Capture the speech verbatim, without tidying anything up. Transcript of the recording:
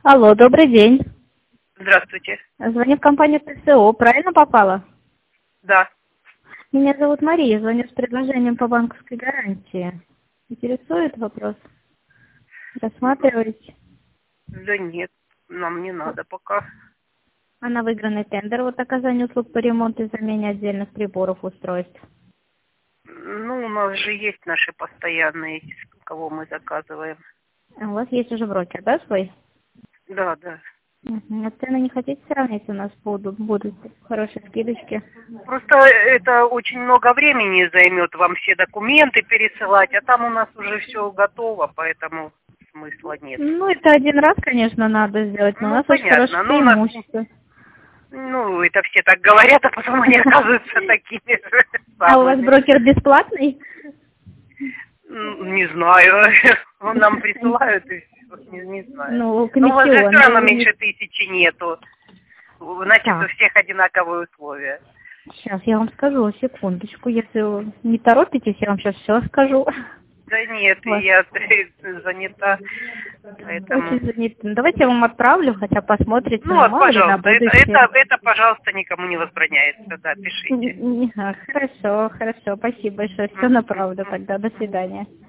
Алло, добрый день. Здравствуйте. Звоню в компанию ПСО. Правильно попала? Да. Меня зовут Мария. Звоню с предложением по банковской гарантии. Интересует вопрос? Рассматриваете? Да нет, нам не надо пока. А на выигранный тендер вот оказание услуг по ремонту и замене отдельных приборов устройств. Ну, у нас же есть наши постоянные, кого мы заказываем. А у вас есть уже брокер, да, свой? Да, да. Угу. А цены не хотите сравнить? У нас будут, будут хорошие скидочки. Просто это очень много времени займет вам все документы пересылать, а там у нас уже все готово, поэтому смысла нет. Ну, это один раз, конечно, надо сделать, но у Ну, нас очень хорошее понятно. Ну, у нас, преимущество. ну, это все так говорят, а потом они оказываются такими же А у вас самыми. брокер бесплатный? М, Не знаю. Он нам присылают и все. Не, не знаю. Ну, Но у вас же все равно комиссионный. меньше тысячи нету. Значит, у Так, всех одинаковые условия. сейчас я вам скажу, секундочку. Если вы не торопитесь, я вам сейчас все скажу. Да нет, Вот. я занята, поэтому... Очень занято. Ну, давайте я вам отправлю, хотя посмотрите, Ну ну, вот, мало ли на пожалуйста, это, будущее. это, это, пожалуйста, никому не возбраняется, да, пишите. Н- н- а, Хорошо, хорошо, спасибо большое. Все М, м, направлю м. тогда. До свидания.